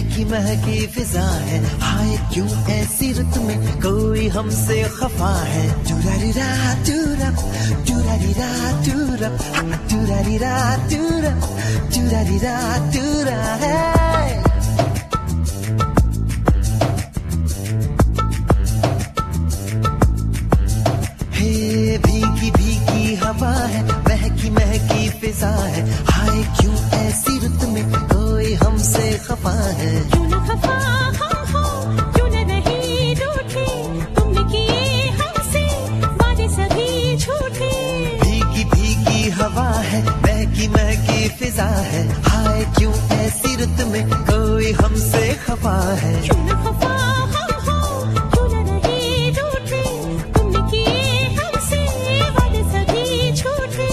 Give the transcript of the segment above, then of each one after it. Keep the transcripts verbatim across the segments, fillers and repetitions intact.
महकी महकी फिजा है, हाय क्यों ऐसी रुत में कोई हमसे खफा है। टूरारीरा टूरप टूरारीरा टूरप टूरारीरा टूरप टूरारीरा टूरा है। हे भीगी भीगी हवा है, महकी महकी फिजा है, हाय क्यों ऐसी रुत में कोई हमसे खफा है। क्यों न खफा हम हो, क्यों न नहीं रूठे, तुमने किए हमसे वादे सभी झूठे। भीगी भीगी हवा है, महकी महकी फिजा है, हाय क्यों ऐसी रुत में कोई हमसे खफा है। क्यों न खफा हम हो, क्यों न नहीं रूठे, तुमने किए हमसे वादे सभी झूठे।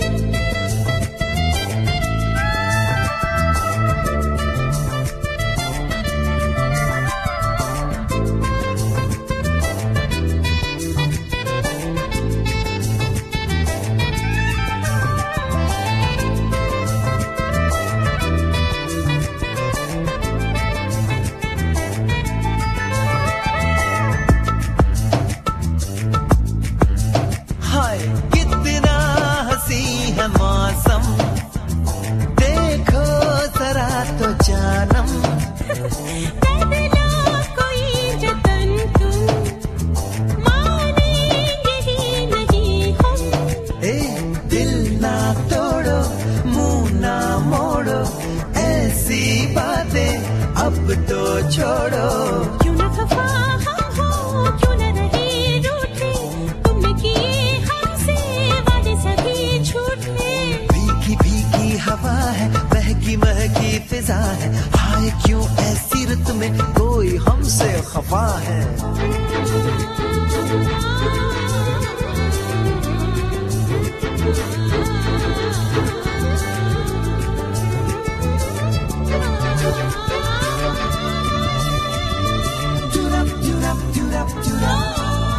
हाय कितना हंसी है मौसम, देखो जरा तो जानम। बदला कोई जतन तुम, मानेंगे ही नहीं हम। ए दिल ना तोड़ो, मुंह ना मोड़ो, ऐसी बातें अब तो छोड़ो। क्यों न खफा हम हो, क्यों न नहीं रूठे, तुमने किए हमसे वादे सभी झूठे। भीगी भीगी हवा है, महकी महकी फिजा है, हाय क्यों ऐसी रुत में कोई हमसे खफा है। टूरप टूरप टूरप टूरप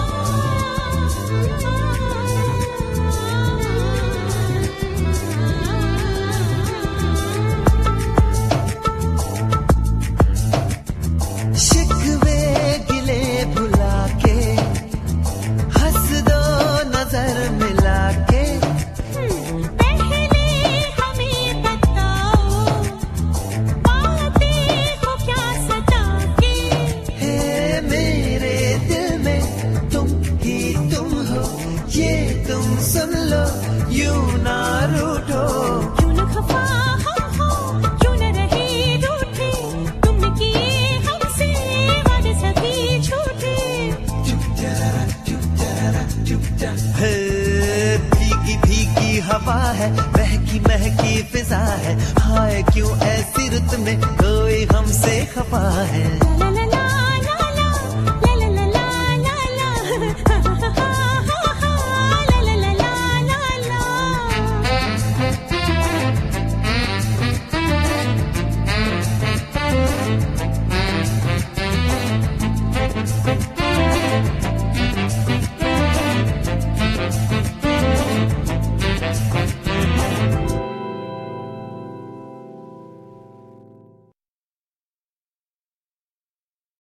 शिकवे गिले भुला के, हंस दो नजर मिला के। पहले हमें बताओ, बातें हो क्या सता के। हे मेरे दिल में तुम ही तुम हो, ये तुम सुन लो, यूं ना रूठो। क्यों न खफा हम हो, क्यों न रहे रूठे, तुमने किए हमसे वादे सभी झूठे। हे भीगी भीगी हवा है, महकी महकी फिजा है, हाय क्यों ऐसी रुत में कोई हमसे खफा है।